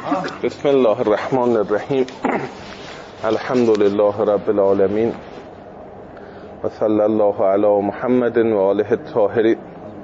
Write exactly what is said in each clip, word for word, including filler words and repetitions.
بسم الله الرحمن الرحیم. الحمد لله رب العالمین و صلی الله علی محمد و آله الطاهرین.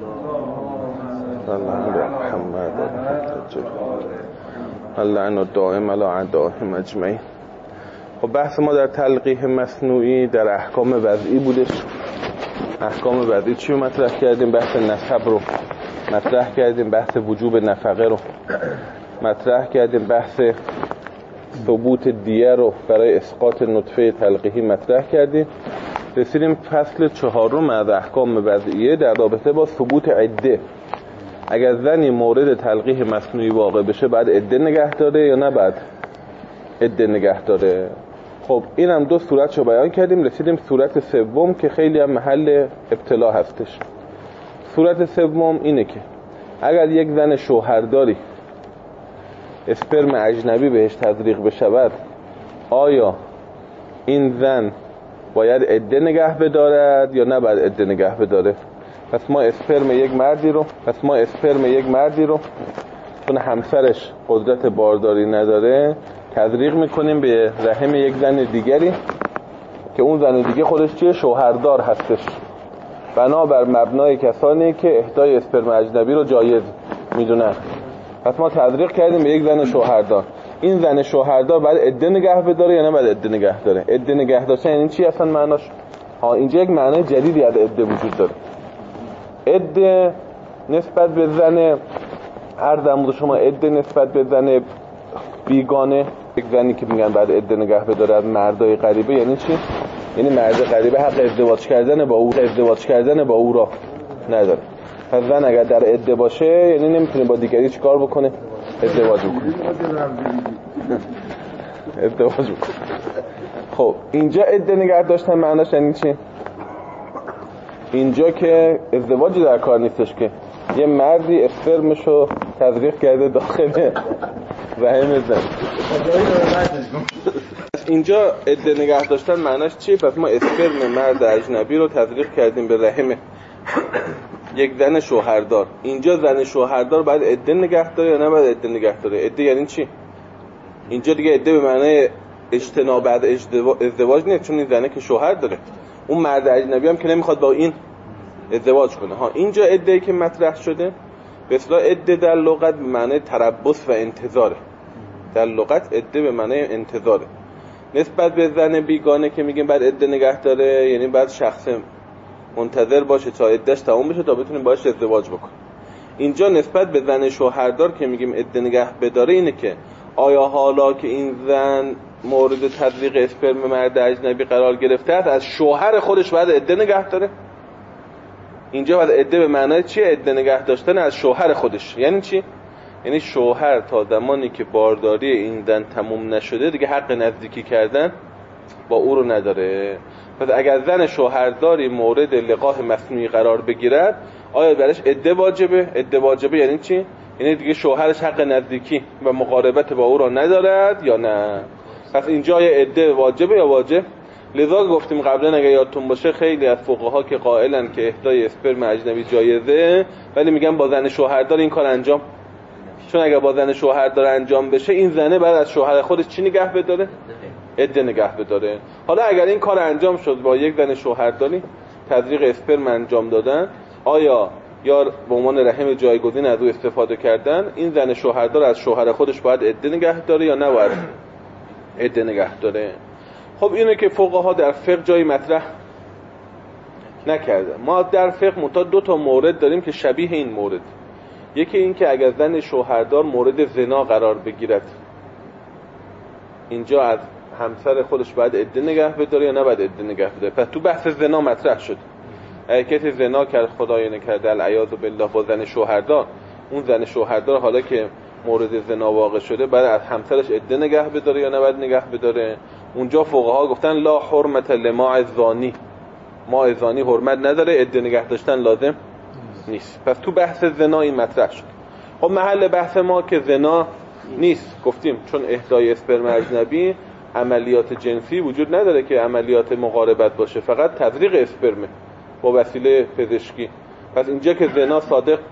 اللعن الدائم علی اعدائهم اجمعین. خب بحث ما در تلقیح مصنوعی در احکام وضعی بودش. احکام وضعی چی رو مطرح کردیم؟ بحث نسب رو مطرح کردیم، بحث وجوب نفقه رو مطرح کردیم، بحث ثبوت دیه رو برای اسقاط نطفه تلقیحی مطرح کردیم. رسیدیم فصل چهارم از احکام وضعیه در رابطه با ثبوت عده. اگر زنی مورد تلقیح مصنوعی واقع بشه بعد عده نگه داره یا نه بعد عده نگه داره؟ خب این هم دو صورت رو بیان کردیم. رسیدیم صورت سوم که خیلی هم محل ابتلا هستش. صورت سوم اینه که اگر یک زن شوهرداری اسپرم اجنبی بهش تزریق بشود، آیا این زن باید عده نگه بدارد یا نباید عده نگه بداره؟ پس ما اسپرم یک مردی رو پس ما اسپرم یک مردی رو چون همسرش قدرت بارداری نداره تزریق میکنیم به رحم یک زن دیگری که اون زن دیگه خودش چیه؟ شوهردار هستش، بنابر مبنای کسانی که اهدای اسپرم اجنبی رو جایز میدونن. پس ما تزریق کردیم به یک زن شوهردار. این زن شوهردار باید عده نگه بداره یا نه باید عده نگه داره؟ عده نگه داشتن یعنی چی اصلا معناش؟ ها اینجا یک معنای جدیدی از عده وجود داره. عده نسبت به زن عرضم بود شما عده نسبت به زن بیگانه، یک زنی که میگن بعد عده نگه بداره از مردای غریبه یعنی چی؟ یعنی مرد غریبه حق ازدواج کردن با او ازدواج کردن با او را نداره. پس زن اگر در عده باشه یعنی نمیتونه با دیگری چیکار بکنه؟ ازدواج بکنه. ازدواج بکنه. خب اینجا عده نگه داشتن معناش یعنی چی؟ اینجا که ازدواجی در کار نیستش، که یه مردی اسپرمشو تزریق کرده داخل رحم زن. اینجا عده نگه داشتن معناش چی؟ پس ما اسپرم مرد اجنبی رو تزریق کردیم به رحم یک زن شوهردار. اینجا زن شوهردار باید عده نگه داره یا نه باید عده نگه داره؟ عده یعنی چی؟ اینجا دیگه عده به معنای اجتناب بعد ازدواج نیست، چون این زنه که شوهر داره. اون مرد اجنبی هم که نمیخواد با این ازدواج کنه. ها اینجا عده‌ای که مطرح شده به اصطلاح عده در لغت به معنای تربص و انتظاره. در لغت عده به معنای انتظاره. نسبت به زن بیگانه که میگیم بعد عده نگه داره یعنی بعد شخص منتظر باشه تا عده‌اش تموم بشه تا بتونه باهاش ازدواج بکنه. اینجا نسبت به زن شوهردار که میگیم عده نگه بداره اینه که آیا حالا که این زن مورد تزریق اسپرم مرد اجنبی قرار گرفته است از شوهر خودش باید عده نگه داره؟ اینجا باید عده به معنای چیه؟ عده نگه داشتن از شوهر خودش. یعنی چی؟ یعنی شوهر تا زمانی که بارداری این زن تموم نشده دیگه حق نزدیکی کردن با او رو نداره. پس اگر زن شوهرداری مورد لقاح مصنوعی قرار بگیرد آیا برش عده واجبه؟ عده واجبه یعنی چی؟ یعنی دیگه شوهرش حق نزدیکی و مقاربت با او را ندارد یا نه؟ پس اینجا یا عده واجبه یا واجب؟ لذا گفتیم قبلا اگه یادتون باشه خیلی از فقها که قائلن که اهدای اسپرم اجنبی جایزه ولی میگن با زن شوهردار این کار انجام، چون اگه با زن شوهردار انجام بشه این زنه بعد از شوهر خودش چی نگه بداره؟ عده نگه بداره. حالا اگر این کار انجام شد با یک زن شوهرداری تزریق اسپرم انجام دادن، آیا یا به عنوان رحم جایگزین از او استفاده کردن، این زن شوهردار از شوهر خودش باید عده نگه داره یا نباید عده نگه داره؟ خب اینه که فقها در فقه جایی مطرح نکرده. ما در فقه متا دو تا مورد داریم که شبیه این مورد. یکی این که اگر زن شوهردار مورد زنا قرار بگیرد اینجا از همسر خودش باید عده نگه بداره یا نباید عده نگه بداره. پس تو بحث زنا مطرح شد. اگه کسی زنا کرد خدای نکرده العیاذ بالله با زن شوهردار، اون زن شوهردار حالا که مورد زنا واقع شده بعد از همسرش عده نگه بداره یا نباید نگه بداره؟ اونجا فقها گفتن لا حرمت لماء زانی، ماء زانی حرمت نداره، عده نگه داشتن لازم نیست. پس تو بحث زنا این مطرح شد. خب محل بحث ما که زنا نیست گفتیم، چون اهدای اسپرم اجنبی عملیات جنسی وجود نداره که عملیات مقاربت باشه، فقط تزریق اسپرم با وسیله پزشکی. پس اینجا که زنا صادق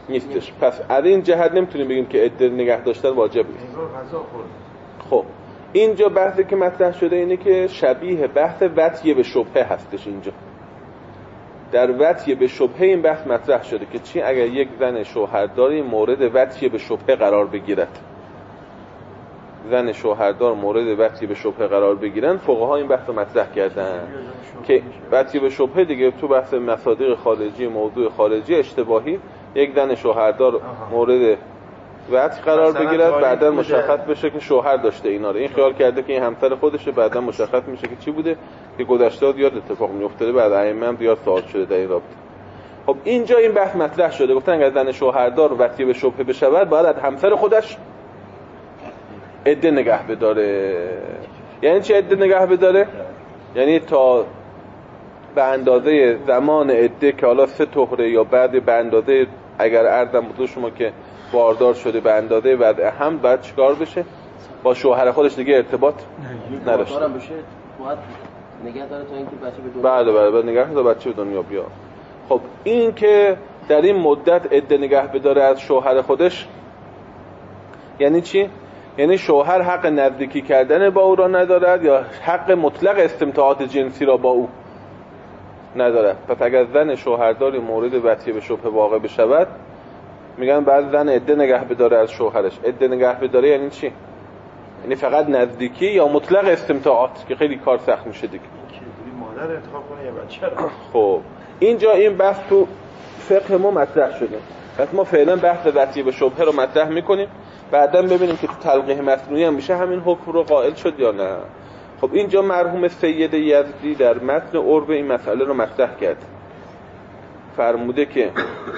نیستش. پس از این جهت نمیتونیم بگیم که عده نگه داشتن واجب نیست. خب اینجا بحثی که مطرح شده اینه که شبیه بحث وطی به شبهه هستش. اینجا در وطی به شبهه این بحث مطرح شده که چی اگر یک زن شوهرداری مورد وطی به شبهه قرار بگیرد، زن شوهردار مورد وطی به شبهه قرار بگیرن، فقها این بحث رو مطرح کردن که وطی به شبهه دیگه تو بحث مصادیق خارجی، موضوع خارجی اشتباهی، یک زن شوهردار مورد وطی قرار بگیرد بعدا مشخص بشه که شوهر داشته اینا رو، این خیال کرده که این همسر خودشه، بعدا مشخص میشه که چی بوده، که گذشته زیاد اتفاق میافتاده، بعد ائمه هم زیاد سوال شده در این رابطه. خب اینجا این بحث مطرح شده، گفتن اگر زن شوهردار وطی به شبهه بشود باید از همسر خودش عده نگه بداره. یعنی چه عده نگه بداره؟ یعنی تا به اندازه زمان عده که حالا سه طهره یا بعد به اندازه اگر عرضم بود شما که باردار شده به اندازه وضع حمل باید چیکار بشه؟ با شوهر خودش دیگه ارتباط نداشته باشه. باید نگه داره تا اینکه بچه به دنیا بله بله بعد نگه داره بچه به دنیا بیاد. خب این که در این مدت عده نگه بداره از شوهر خودش یعنی چی؟ یعنی شوهر حق نزدیکی کردن با او را ندارد یا حق مطلق استمتاعات جنسی را با او ندارد. پس اگر زن شوهرداری مورد وطی به شبهه واقع بشود میگن بعد زن عده نگه بداره از شوهرش. عده نگه بداره یعنی چی؟ یعنی فقط نزدیکی یا مطلق استمتاعات که خیلی کار سخت میشه دیگه. مادر انتخاب کنه یا بچه رو. خب اینجا این بحث تو فقه ما مطرح شده. پس ما فعلا بحث وطی به شبهه رو مطرح میکنیم، بعداً ببینیم که تو تلقیح مصنوعی هم میشه همین حکم رو قائل شد یا نه. خب اینجا مرحوم سید یزدی در متن عرب این مسئله رو مطرح کرد، فرموده که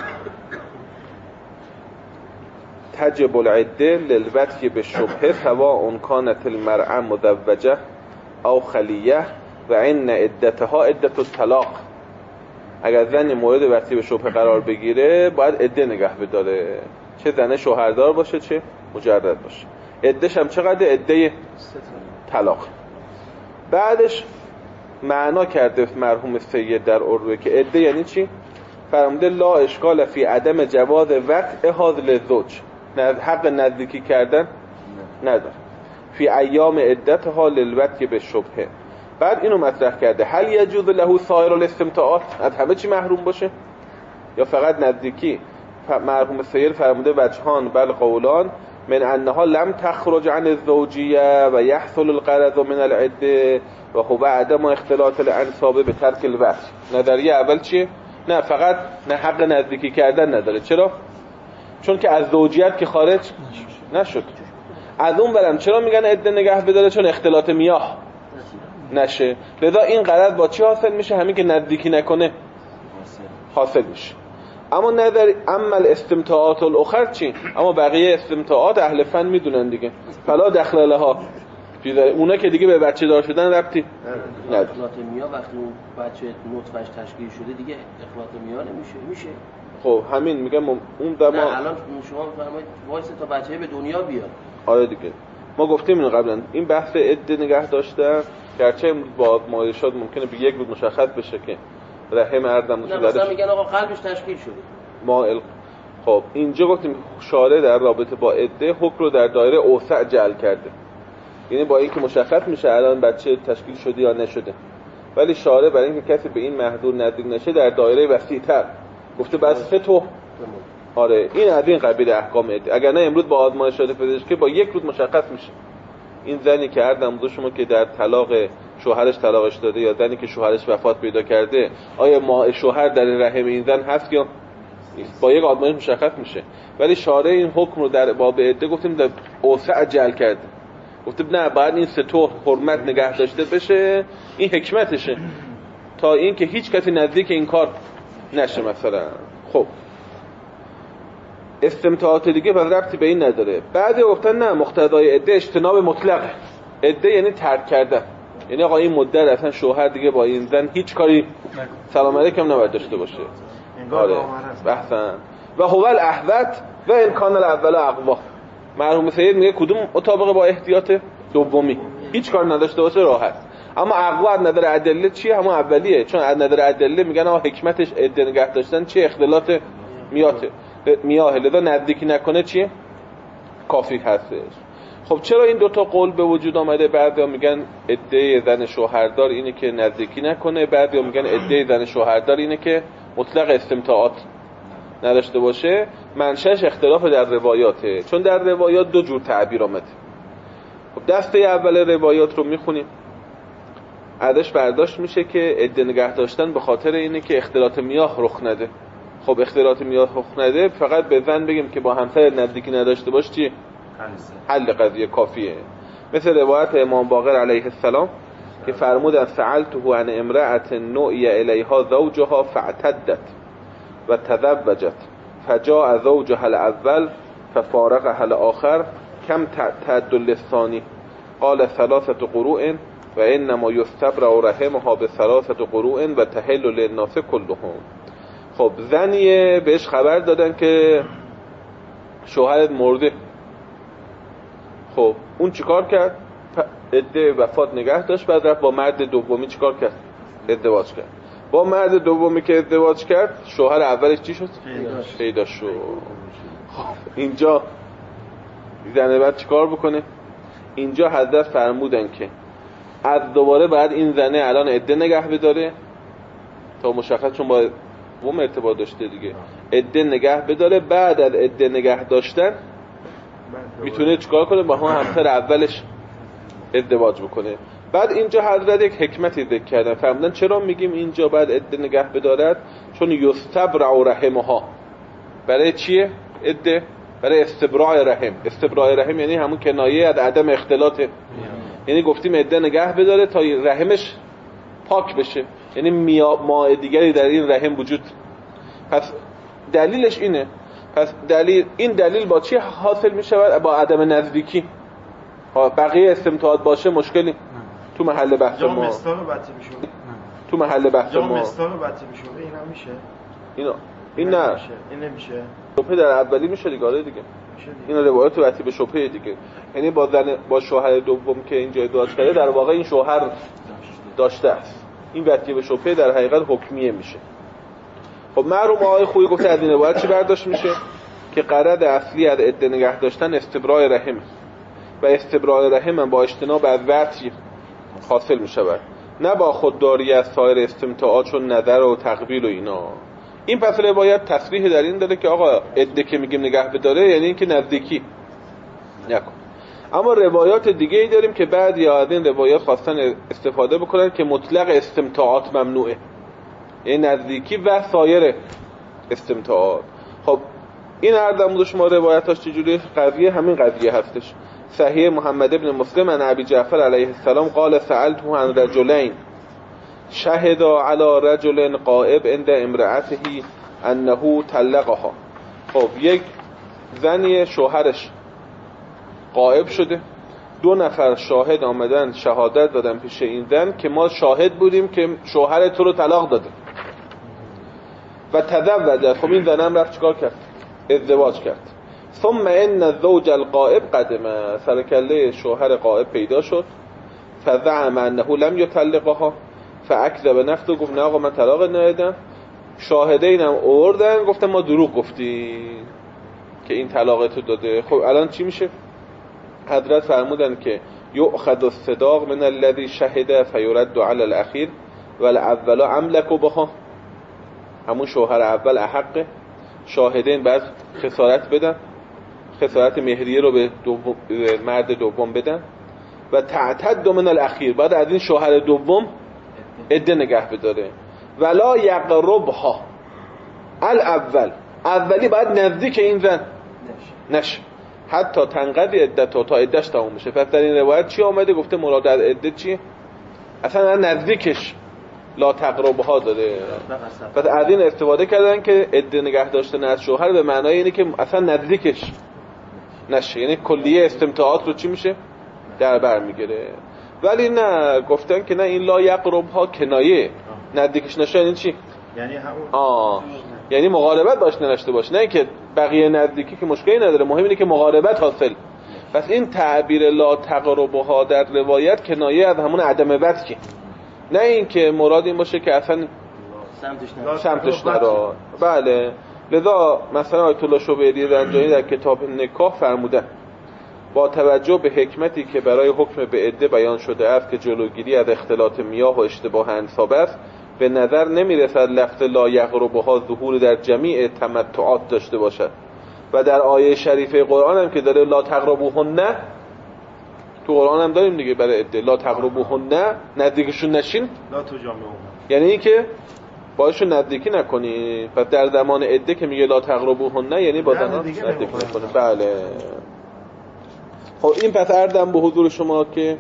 تجب العده للوطی به شبهه سواء کانت المرأة مزوجه او خلیه و ان عدتها عدت الطلاق. اگر زنی مورد وطی به شبهه قرار بگیره باید عده نگه بداره، چه زن شوهردار باشه چه مجرد باشه. عده‌ش هم چقدر؟ عده طلاق. بعدش معنا کرده مرحوم سید در عروه که عده یعنی چی؟ فرموده لا اشکال فی عدم جواز وطء هذا للزوج، حق نزدیکی کردن نداره فی ایام عدتها للوطی به شبهه. بعد اینو مطرح کرده هل یجوز له سایر الاستمتاعات، از همه چی محروم باشه یا فقط نزدیکی؟ مرحوم سید فرموده وجهان بل قولان من انها لم تخرج عن الزوجیه و یحصل الغرض من العده و هو عدم اختلاط الانساب به ترک الوطی. نظریه اول چیه؟ نه فقط نه حق نزدیکی کردن نداره. چرا؟ چون که از زوجیت که خارج نشد. از اون برم چرا میگن عده نگه بداره؟ چون اختلاط میاه نشه. لذا این غرض با چی حاصل میشه؟ همین که نزدیکی نکنه حاصل میشه. اما نظر اما الاستمتاعات الاخر چی؟ اما بقیه استمتاعات اهل فن میدونن دیگه، فلا دخل لها، اونا که دیگه به بچه دار شدن ربطی نداره. اخلاط میا وقتی اون بچه نطفه‌اش تشکیل شده دیگه اخلاط میا نمیشه. میشه خب همین میگم اون دما نه الان شما فرمایید وایس تا بچه به دنیا بیاد. آره دیگه ما گفتیم اینو قبلا، این بحث عده نگه داشتن گرچه با مایشات ممکنه به یک روز مشخص بشه که رحم اردم نه مثلا میگن آقا قلبش تشکیل شده ما ال... خب اینجا گفتیم شارع در رابطه با عده حکم رو در دایره اوسع جعل کرده، یعنی با اینکه مشخص میشه الان بچه تشکیل شده یا نشده، ولی شارع برای اینکه کسی به این محدود نزدیک نشه در دایره وسیع‌تر گفته بس تو. آره این از این قبیل احکام عده. اگر نه امروز با آزمایشات پزشکی با یک روز مشخص میشه این زنی که هر دم شما که در طلاق شوهرش طلاقش داده یا زنی که شوهرش وفات پیدا کرده آیا ما شوهر در رحم این زن هست یا نیست، با یک آزمایش مشخص میشه. ولی شارع این حکم رو در باب عده گفتیم در اوسع جعل کرده، گفتیم نه بعد این سه طور حرمت نگه داشته بشه، این حکمتشه تا این که هیچ کسی نزدیک این کار نشه مثلا. خب استمتاعات دیگه پس ربطی به این نداره. بعضی گفتن نه مقتضای عده اجتناب مطلقه. عده یعنی ترک کردن، یعنی آقا این مدت اصلا شوهر دیگه با این زن هیچ کاری سلام علیکم نباید داشته باشه. آره بحثن و هو الاحوط و امکان الاول اقوا. مرحوم سید میگه کدوم مطابق با احتیاط دومی، هیچ کار نداشته باشه راحت. اما اقوا از نظر ادله چیه؟ همون اولیه، چون از نظر ادله میگن آقا حکمتش عده نگه داشتن چیه؟ اختلاط میاته. میاه، لذا نزدیکی نکنه چیه؟ کافی هستش. خب چرا این دوتا قول به وجود آمده؟ بعضیا میگن عده زن شوهردار اینه که نزدیکی نکنه، بعضیا میگن عده زن شوهردار اینه که مطلق استمتاعات نداشته باشه. منشأش اختلاف در روایاته، چون در روایات دو جور تعبیر آمده. خب دسته اول روایات رو میخونیم، ازش برداشت میشه که عده نگه داشتن به خاطر اینه که اختلاط میاه رخ نده. خب اختلاط میاه رخ نده، فقط به زن بگیم که با همسر نزدیکی نداشته باش چیه؟ حل قضیه کافیه. مثل روایت امام باقر علیه السلام که فرمودن سألته عن امرأة نوئی الیها زوجها فاعتدت و تزوجت فجاء زوجها الاول ففارقها الاخر کم تعتد الثانی قال ثلاثة قروء و انما یستبرأ رحمها بثلاثة قروء و تحل للناس کلهم. خب زنیه بهش خبر دادن که شوهرت مرده. خب اون چیکار کرد؟ عده وفات نگه داشت، بعد رفت با مرد دومی چیکار کرد؟ ازدواج کرد. با مرد دومی که ازدواج کرد شوهر اولش چی شد؟ پیدا شد. خب اینجا زن بعد چیکار بکنه؟ اینجا حضرت فرمودن که از دوباره بعد این زنه الان عده نگه بداره تا مشخص، چون با دوم ارتباط داشته دیگه، عده نگه بداره. بعد از عده نگه داشتن میتونه چیکار کنه؟ با هم همسر اولش ازدواج بکنه. بعد اینجا حضرت یک حکمتی ذکر کردن، فرمودن چرا میگیم اینجا بعد عده نگه بدارد؟ چون یستبرع رحمها. برای چیه عده؟ برای استبراء رحم. استبراء رحم یعنی همون کنایه از عدم اختلاط، یعنی گفتیم عده نگه بداره تا رحمش پاک بشه، یعنی ماء دیگری در این رحم وجود. پس دلیلش اینه. پس دلیل این دلیل با چی حاصل می شود؟ با عدم نزدیکی. بقیه استمتاعات باشه مشکلی تو محل بحث ما. یا مستاق بطی میشه. تو محل بحث ما. یا مستاق بطی میشه. این هم میشه. اینا این نه. این نمیشه. شبهه در اولی میشه دیگه. آره دیگه. اینا روایت بطی به شبهه دیگه. یعنی با زن با شوهر دوم که اینجا ازدواج کرده در واقع این شوهر داشته است. این بطی به شبهه در حقیقت حکمیه میشه. خب مرحوم آقای خویی گفته از این روایت چی برداشت میشه؟ که غرض اصلی از عده نگه داشتن استبراء رحم و استبراء رحم با اجتناب از وطی حاصل میشود، نه با خودداری از سایر استمتاعات چون نظر و تقبیل و اینا. این پس روایت تصریح در این داره که آقا عده که میگیم نگه بداره یعنی این که نزدیکی نکن. اما روایات دیگه ای داریم که بعد یا از این روایات خواستن استفاده بکنن که مطلق استمتاعات ممنوعه، یعنی نزدیکی و سایر استمتاعات. خب این هر دمود شما روایتاش چجوری؟ قضیه همین قضیه هستش. صحیح محمد ابن مسلم عن ابی جعفر علیه السلام قال سألته عن رجلین شهدا علی رجل غائب عند امرأته انه طلقها. خب یک زنی شوهرش غائب شده، دو نفر شاهد آمدن شهادت دادن پیش این زن که ما شاهد بودیم که شوهر تو رو طلاق داده و تزوجت. خب این زنم رفت چیکار کرد؟ ازدواج کرد. ثم ان الزوج الغائب قدم، سرکله شوهر غائب پیدا شد. فزعم انه لم يطلقها فاکذب نفسه، گفت نه آقا من طلاق ندادم. شاهدینم آوردن گفتن ما دروغ گفتی که این طلاق تو داده. خب الان چی میشه؟ حضرت فرمودن که یؤخذ الصداق من الذي شهد فيرد على الاخير والاول املك بها. همون شوهر اول احق، شاهدین بعد خسارت بدن، خسارت مهریه رو به دوم، مرد دوم بدن و تعتد من الاخیر، بعد از این شوهر دوم عده نگه بداره. ولا یقربها الاول، اولی بعد نزدیک این زن نشه حتی تنقضی عدتها، تا عدتش تموم بشه. پس در این روایت چی آمده؟ گفته مراد از عده چیه؟ اصلا نزدیکش لا تقربها داره. پس از این استفاده کردن که عده نگه داشتن از شوهر به معنای اینه که اصلا نزدیکش نشه، یعنی کلیه استمتاعات رو چی میشه؟ در بر میگیره. ولی نه، گفتن که نه، این لا یقربها کنایه، نزدیکش نشه یعنی چی؟ یعنی همون آه یعنی مقاربت باش نداشته باش، نه اینکه بقیه نزدیکی که مشکلی نداره، مهم اینه که مقاربت حاصل. پس این تعبیر لا تقربها در روایت کنایه از همون عدم وطی، نه اینکه مراد این باشه که اصلا سمتش نرو. سمتش نرو. بله. لذا مثلا آیت الله شبیری رنجانی در کتاب نکاح فرمودن با توجه به حکمتی که برای حکم به عده بیان شده است که جلوگیری از اختلاط میاه و اشتباه انساب است، به نظر نمیرسد لفظ لا یقربها ظهور در جمیع تمتعات داشته باشد و در آیه شریفه قرآن هم که داره لا تقربوهن، تو قرآن هم داریم دیگه برای عده لا تقربوهن، نزدیکشون نشین، لا تجامعوهن، یعنی این که باشون نزدیکی نکنی. پس در زمان عده که میگه لا تقربوهن یعنی با زنان نزدیکی نکنی. بله. خب این پس عرضم به حضور شما که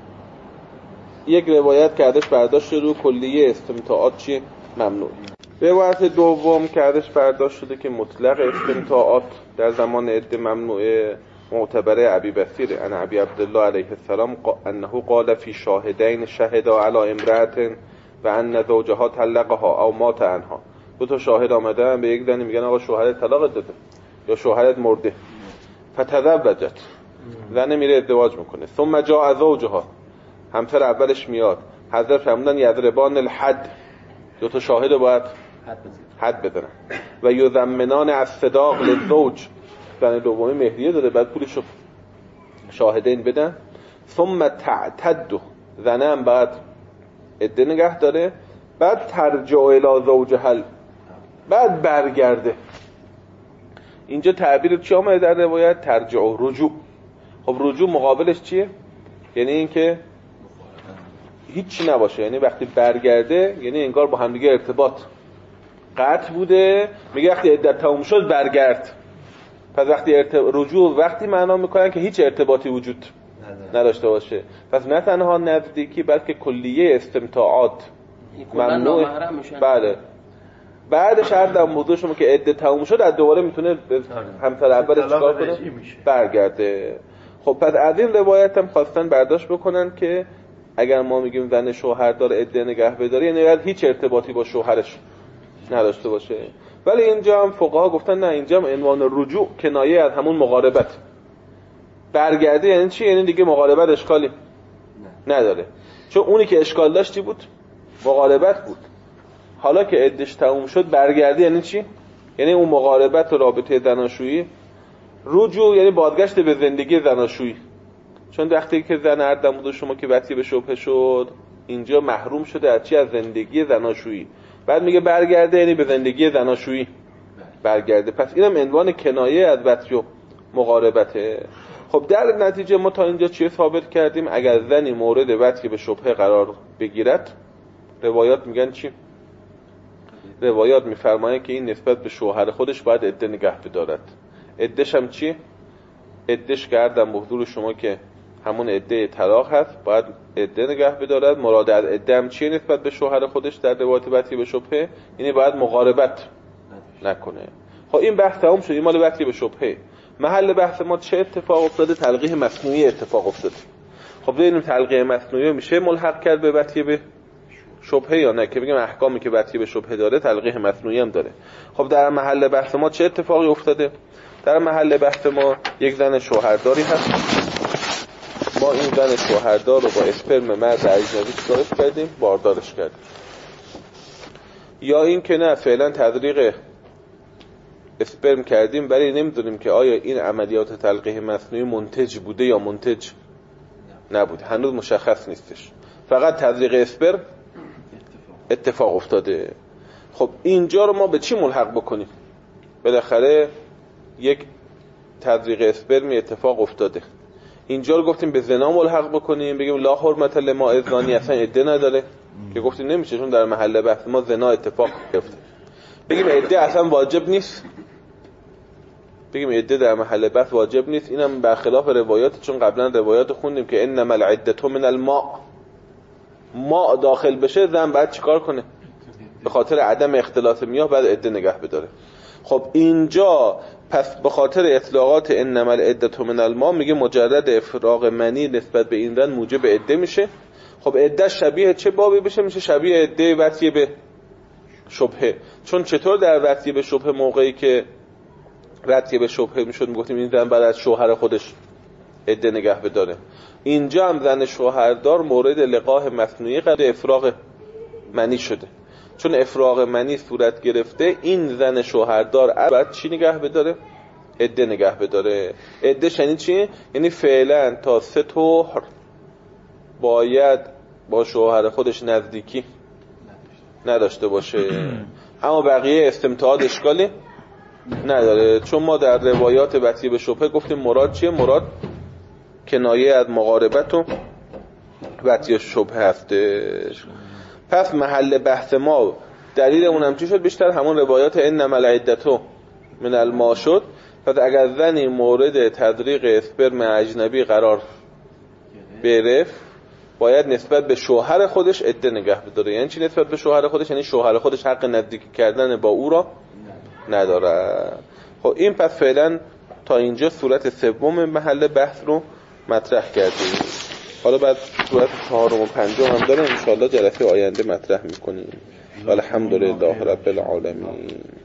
یک روایت که ازش برداشت شده و کلیه استمتاعات چیه؟ ممنوع. روایت دوم که ازش برداشت شده که مطلق استمتاعات در زمان عده ممنوعه، معتبره ابی بصیر ان ابی عبدالله علیه السلام انه قال فی شاهدین شهدا علی امرأة و ان زوجها طلقها او مات عنها. دو تا شاهد آمدن به یک زنی میگن آقا شوهرت طلاق داده یا شوهرت مرده، فتزوجت، زن میره ازدواج میکنه، ثم جاء زوجها، همسر اولش میاد، حضرت فرمودن یضربان الحد، دو تا شاهد باید حد بزنن و یضمنان الصداق للزوج، زن دومی مهریه داده بعد پولشو شاهدین بدن، ثم تعتد، زنه هم بعد عده نگه داره، بعد ترجع الی زوجها، بعد برگرده. اینجا تعبیر چی آمده در روایت؟ ترجع، رجوع. خب رجوع مقابلش چیه؟ یعنی این که هیچی نباشه، یعنی وقتی برگرده یعنی انگار با همدیگه ارتباط قطع بوده، میگه وقتی عدت تموم شد برگرد. پس وقتی ارت... رجوع وقتی معنا میکنن که هیچ ارتباطی وجود نداشته باشه. پس نه تنها نزدیکی بلکه کلیه استمتاعات ممنوع. بله. بعدش عرضم موضوع شما که عده تموم شد از دوباره میتونه همسر اولش چیکار کنه؟ برگرده. خب پس از این روایت هم خواستن برداشت بکنن که اگر ما میگیم زن شوهر داره عده نگه بداره یعنی باید هیچ ارتباطی با شوهرش نداشته باشه. ولی اینجا هم فقها گفتن نه، اینجا هم عنوان رجوع کنایه از همون مقاربت. برگرده یعنی چی؟ یعنی دیگه مقاربت اشکالی نداره، چون اونی که اشکال داشتی بود مقاربت بود. حالا که عدش تموم شد برگرده یعنی چی؟ یعنی اون مقاربت و رابطه زناشویی. رجوع یعنی بازگشت به زندگی زناشویی، چون وقتی که زن عردم بود شما که وطی به شبهه شد اینجا محروم شده از چی؟ از زندگی زناشویی. بعد میگه برگرده یعنی به زندگی زناشویی برگرده. پس اینم عنوان کنایه از وطی و مقاربته. خب در نتیجه ما تا اینجا چی ثابت کردیم؟ اگر زنی مورد وطی به شبهه قرار بگیرد، روایات میگن چی؟ روایات میفرمایند که این نسبت به شوهر خودش باید عده نگه بدارد. عده‌ش هم چی؟ عده‌ش کردم به حضور شما که همون عده طلاق هست، باید عده نگه بدارد. مراد از عده هم چیه نسبت به شوهر خودش در روایت وطی به شبهه؟ یعنی باید مقاربت نکنه. خب این بحث تمام شد، این مال وطی به شبهه. محل بحث ما چه اتفاق افتاده؟ تلقیح مصنوعی اتفاق افتاده. خب ببینیم تلقیح مصنوعی میشه ملحق کرد به وطی به شبهه یا نه؟ که بگیم احکامی که وطی به شبهه داره تلقیح مصنوعی هم داره. خب در محل بحث ما چه اتفاقی افتاده؟ در محل بحث ما یک زن شوهرداری هست، ما این زن شوهردار رو با اسپرم مرد اجنبی چیکارش کردیم؟ باردارش کردیم. یا این که نه فعلا تزریق اسپرم کردیم ولی نمیدونیم که آیا این عملیات تلقیح مصنوعی منتج بوده یا منتج نبوده، هنوز مشخص نیستش، فقط تزریق اسپرم اتفاق افتاده. خب اینجا رو ما به چی ملحق بکنیم؟ بالاخره یک تزریق اسپرمی اتفاق افتاده، اینجا رو گفتیم به زنا ملحق بکنیم، بگیم لا حرمت لما زانی، اصلا عده نداره که گفتیم نمیشه چون در محل بحث ما زنا اتفاق افتاده. بگیم عده اصلا واجب نیست، بگیم عده در محل بحث واجب نیست، اینم برخلاف روایات، چون قبلا روایات خوندیم که انما العده من الماء، ماء داخل بشه زن بعد چیکار کنه؟ به خاطر عدم اختلاط میاه بعد عده نگه بداره. خب اینجا پس به خاطر اطلاقات انما العده من الماء میگه مجرد افراغ منی نسبت به این زن موجب عده میشه. خب عده شبیه چه بابی بشه؟ میشه شبیه عده وطی به شبهه. چون چطور در وطی به شبهه موقعی که وطی به شبهه میشد میگفتیم این زن بعد از شوهر خودش عده نگه بداره، اینجا هم زن شوهردار مورد لقاح مصنوعی قد افراغ منی شده. چون افراغ منی صورت گرفته، این زن شوهردار بعد چی نگه بداره؟ عده نگه بداره. عده یعنی چی؟ یعنی فعلا تا سه طهر باید با شوهر خودش نزدیکی نداشته باشه. اما بقیه استمتاعات اشکالی نداره، چون ما در روایات وطیه به شبهه گفتیم مراد چیه؟ مراد کنایه از مقاربت و وطیه شبهه هستش. پس محل بحث ما دلیل اونم چی شد؟ بیشتر همون روایات انما العدة من الماء شد. پس اگر زنی مورد تدریق اسپرم اجنبی قرار گرفت، باید نسبت به شوهر خودش عده نگه بداره. یعنی چی نسبت به شوهر خودش؟ یعنی شوهر خودش حق نزدیکی کردن با او را نداره. خب این پس فعلا تا اینجا صورت سوم محل بحث رو مطرح کردیم. حالا بعد صورت چهارم و پنجم هم داره، انشاءالله جلسه آینده مطرح میکنیم. الحمدلله رب العالمین.